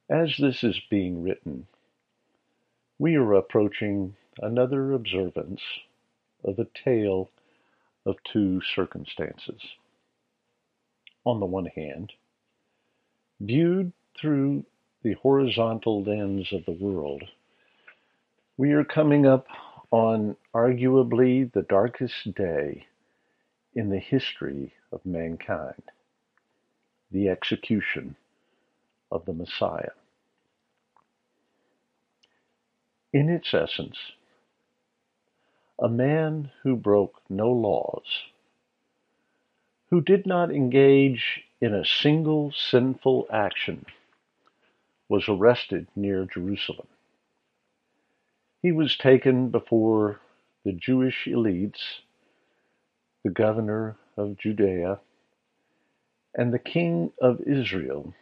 As this is being written, we are approaching another observance of a tale of two circumstances. On the one hand, viewed through the horizontal lens of the world, we are coming up on arguably the darkest day in the history of mankind, the execution of the Messiah. In its essence, a man who broke no laws, who did not engage in a single sinful action, was arrested near Jerusalem. He was taken before the Jewish elites, the governor of Judea, and the king of Israel,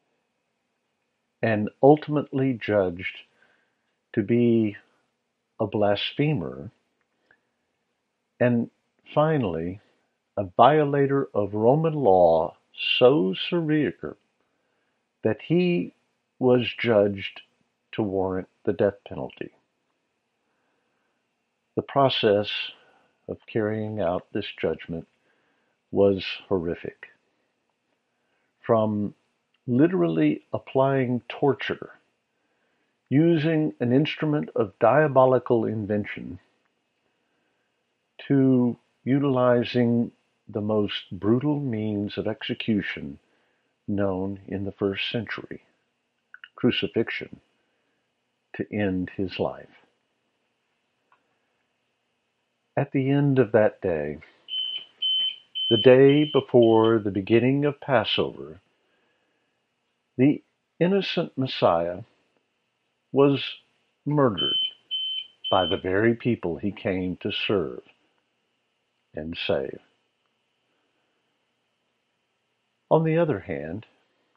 and ultimately judged to be a blasphemer, and finally a violator of Roman law so severe that he was judged to warrant the death penalty. The process of carrying out this judgment was horrific. From literally applying torture, using an instrument of diabolical invention, to utilizing the most brutal means of execution known in the first century, crucifixion, to end his life. At the end of that day, the day before the beginning of Passover, the innocent Messiah was murdered by the very people he came to serve and save. On the other hand,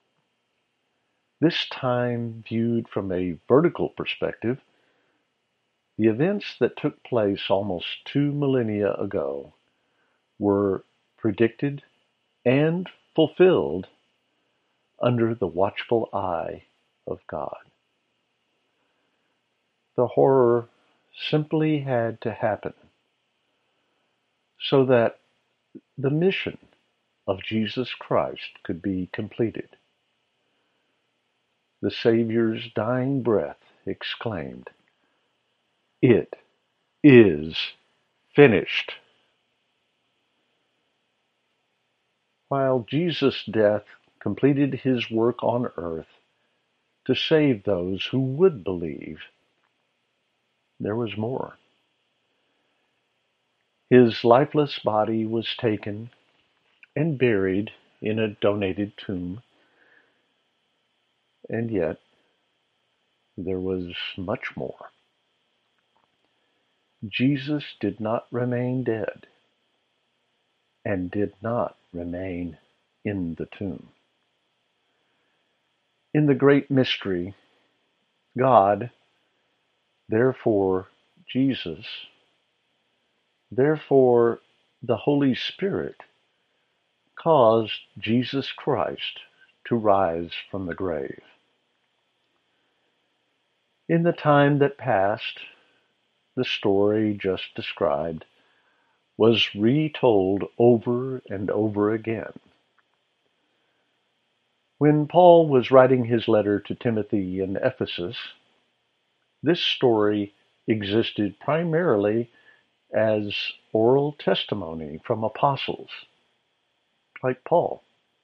this time viewed from a vertical perspective, the events that took place almost 2 millennia ago were predicted and fulfilled under the watchful eye of God. The horror simply had to happen so that the mission of Jesus Christ could be completed. The Savior's dying breath exclaimed, "It is finished." While Jesus' death completed his work on earth to save those who would believe, there was more. His lifeless body was taken and buried in a donated tomb, and yet there was much more. Jesus did not remain dead and did not remain in the tomb. In the great mystery, God, therefore Jesus, therefore the Holy Spirit, caused Jesus Christ to rise from the grave. In the time that passed, the story just described was retold over and over again. When Paul was writing his letter to Timothy in Ephesus, this story existed primarily as oral testimony from apostles like Paul.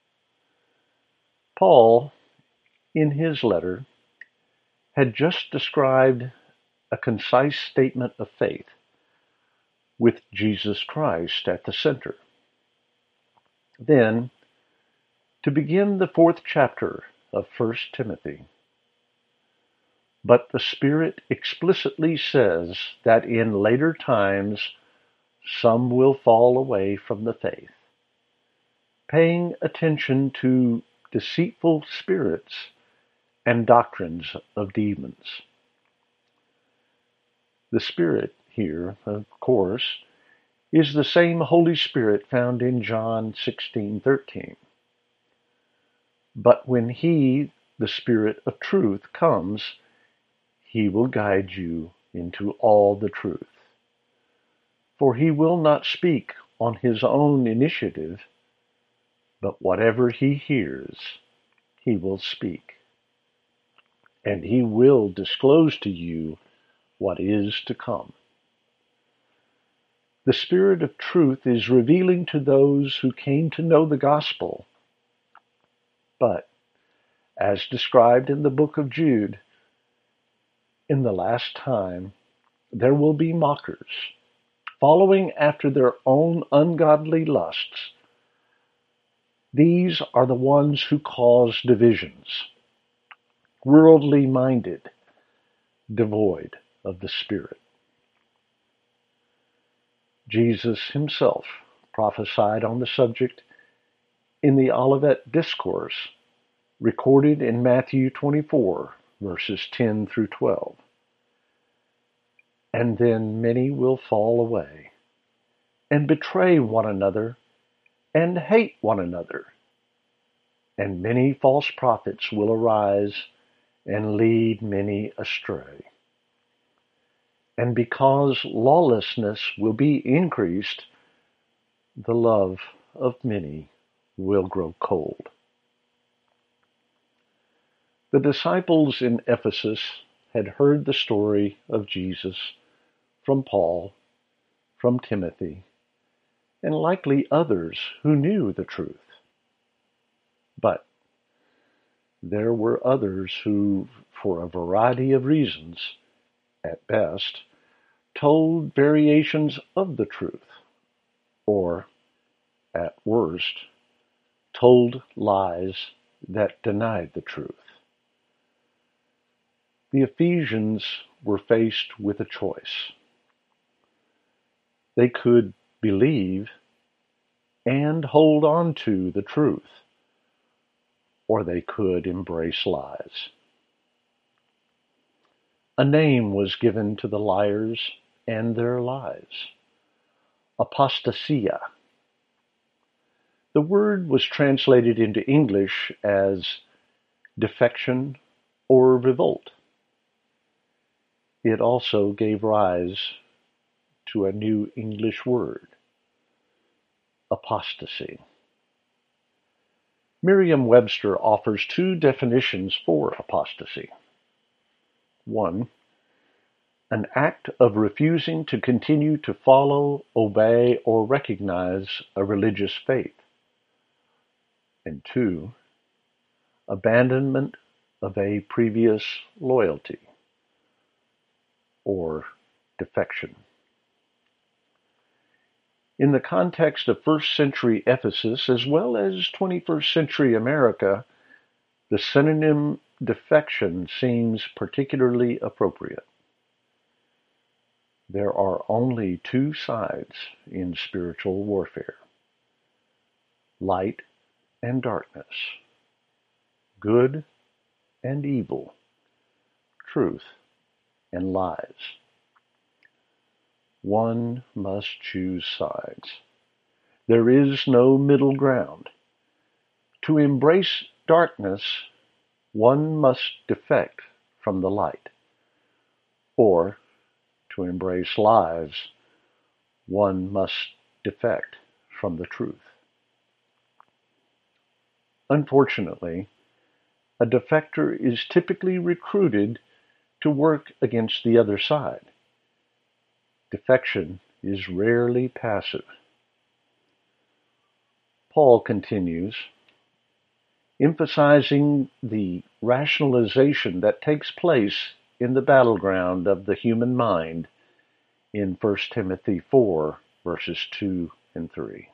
Paul, in his letter, had just described a concise statement of faith with Jesus Christ at the center. Then, to begin the 4th chapter of 1 Timothy, but the Spirit explicitly says that in later times some will fall away from the faith, paying attention to deceitful spirits and doctrines of demons. The Spirit here, of course, is the same Holy Spirit found in John 16:13. But when He, the Spirit of truth comes, he will guide you into all the truth. For he will not speak on his own initiative, but whatever he hears, he will speak. And he will disclose to you what is to come. The Spirit of truth is revealing to those who came to know the gospel. But, as described in the book of Jude, in the last time there will be mockers, following after their own ungodly lusts. These are the ones who cause divisions, worldly minded, devoid of the Spirit. Jesus himself prophesied on the subject in the Olivet Discourse, recorded in Matthew 24, verses 10 through 12. And then many will fall away, and betray one another, and hate one another. And many false prophets will arise, and lead many astray. And because lawlessness will be increased, the love of many will grow cold. The disciples in Ephesus had heard the story of Jesus from Paul, from Timothy, and likely others who knew the truth. But there were others who, for a variety of reasons, at best, told variations of the truth, or, at worst, told lies that denied the truth. The Ephesians were faced with a choice. They could believe and hold on to the truth, or they could embrace lies. A name was given to the liars and their lies: apostasia. The word was translated into English as defection or revolt. It also gave rise to a new English word: apostasy. Merriam-Webster offers two definitions for apostasy. 1. An act of refusing to continue to follow, obey, or recognize a religious faith. And 2. Abandonment of a previous loyalty, or defection. In the context of first century Ephesus as well as 21st century America, the synonym defection seems particularly appropriate. There are only two sides in spiritual warfare: light and darkness, good and evil, truth and lies. One must choose sides. There is no middle ground. To embrace darkness, one must defect from the light. Or, to embrace lies, one must defect from the truth. Unfortunately, a defector is typically recruited to work against the other side. Defection is rarely passive. Paul continues, emphasizing the rationalization that takes place in the battleground of the human mind in 1 Timothy 4, verses 2 and 3.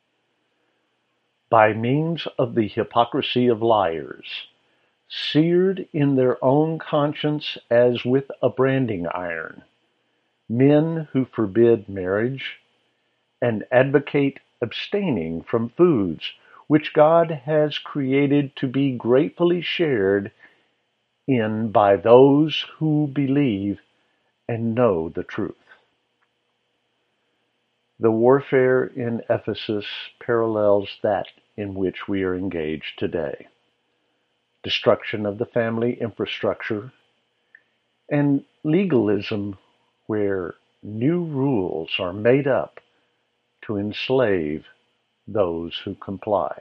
By means of the hypocrisy of liars, seared in their own conscience as with a branding iron, men who forbid marriage and advocate abstaining from foods which God has created to be gratefully shared in by those who believe and know the truth. The warfare in Ephesus parallels that in which we are engaged today. destruction of the family infrastructure, and legalism where new rules are made up to enslave those who comply.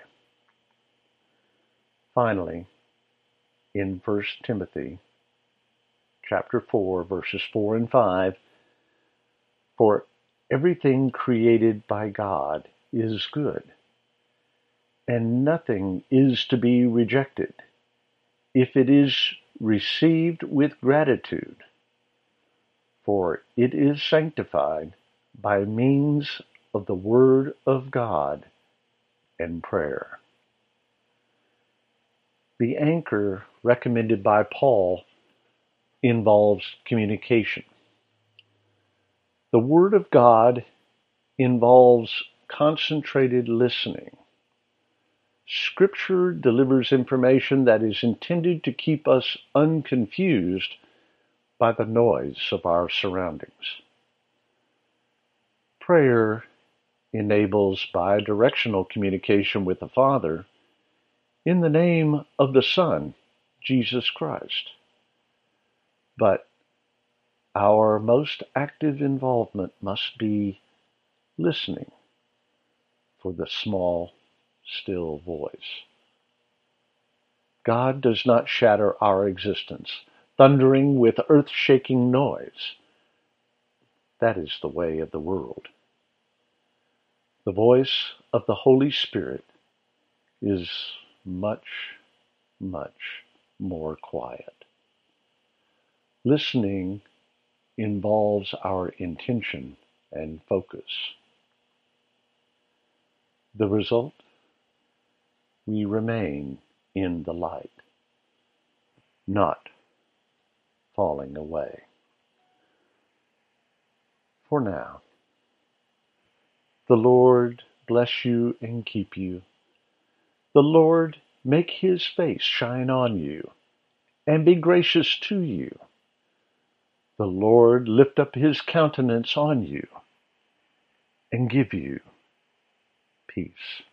Finally, in 1 Timothy chapter 4, verses 4 and 5, for everything created by God is good, and nothing is to be rejected if it is received with gratitude, for it is sanctified by means of the Word of God and prayer. The anchor recommended by Paul involves communication. The Word of God involves concentrated listening. Scripture delivers information that is intended to keep us unconfused by the noise of our surroundings. Prayer enables bi-directional communication with the Father in the name of the Son, Jesus Christ. But our most active involvement must be listening for the small, still voice. God does not shatter our existence, thundering with earth-shaking noise. That is the way of the world. The voice of the Holy Spirit is much, much more quiet. Listening involves our intention and focus. The result? We remain in the light, not falling away. For now, the Lord bless you and keep you. The Lord make his face shine on you and be gracious to you. The Lord lift up his countenance on you and give you peace.